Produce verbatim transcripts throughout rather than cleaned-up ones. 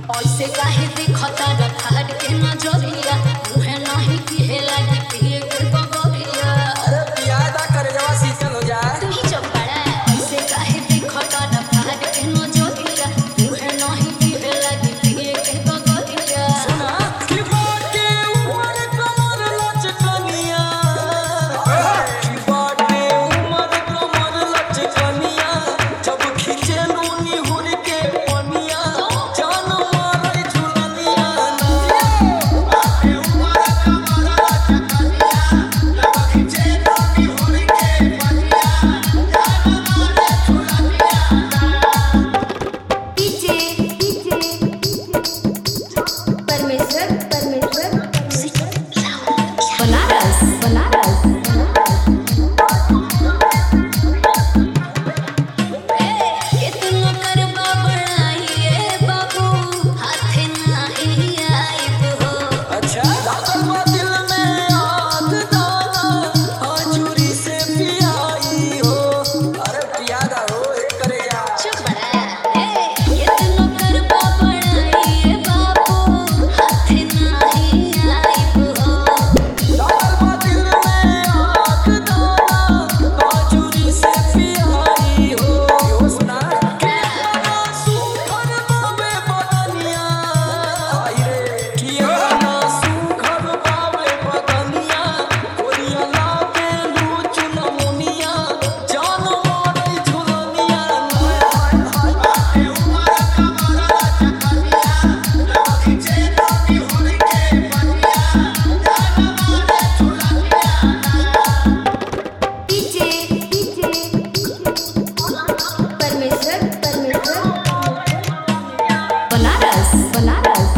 ऐसे काहे देखता रखाड़ के नजरिया मुहे नहीं पिए लागी पिए के बगरिया। अरे पियादा कर जवा शीतल हो जाए। तू ही जब बड़ा ऐसे काहे देखता रखाड़ के नजरिया मुहे नहीं पिए लागी पिए के बगरिया। सुना कि बाटे उमर कमर लचकनिया कि बाटे उमर कमर लचकनिया जब खींचे लूनी हुर के पनिया जान मारे झुलनिया ना। बाटे उमर कमर लचकनिया जब खींचे लूनी हुर के पनिया जान मारे झुलनिया ना। डीजे डीजे परमेश्वर परमेश्वर बनारस बनारस कितनो करबा बड़ाई बाबू हाथे नाही आइब हो। अच्छा लागल दिल में आग दाना हजूरी से पियाई हो। अरे पियादा हो एक करे जा। चुप बड़ा ए कितनो करबा बड़ाई बाबू हाथे नाही आइब हो। लागल दिल में आग दाना हजूरी से पियाई हो। यो सुना के बना सुखर बाबे बदनिया आई रे कि बना सुखर बाबे बदनिया कोरिया लागे लूच नमुनिया जान मारे झुलनिया ना। बाटे उमर कमर लचकनिया जब खींचे लूनी हुर के पनिया जान मारे झुलनिया ना। डीजे डीजे परमेश्वर परमेश्वर बनारस बनारस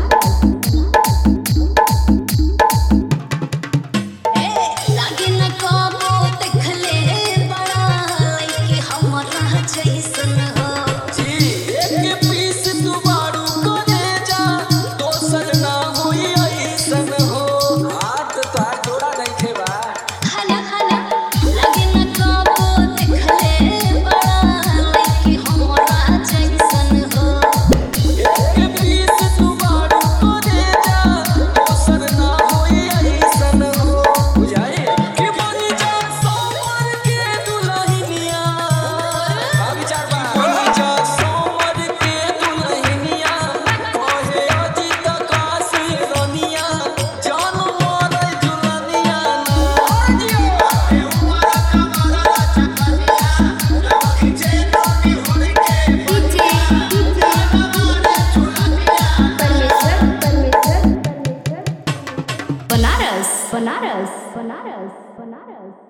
ए लागे न कबो देखले बड़ा लइके हमरा जैसन हो। जी एक पीस तू बारू करे जा दोसर ना होई ऐसन हो। हाथ तो जोड़ा नहीं थे बा। हला हला लागे न कबो देखले बड़ा लइके हमरा जैसन हो। एक पीस तू बारू करे जा दोसर ना होई ऐसन हो। बुझाई कि बनी जा सोमर के दुल्हनिया। का विचार बा? बनी जा सोमर के दुल्हनिया कहे अजीत काशी रनिया जान मारे झुलनिया ना। बाटे उमर कमर लचकनिया जब खींचे लूनी हुर के डीजे डीजे मारे झुलनिया परमेश्वर परमेश्वर परमेश्वर बनारस बनारस बनारस बनारस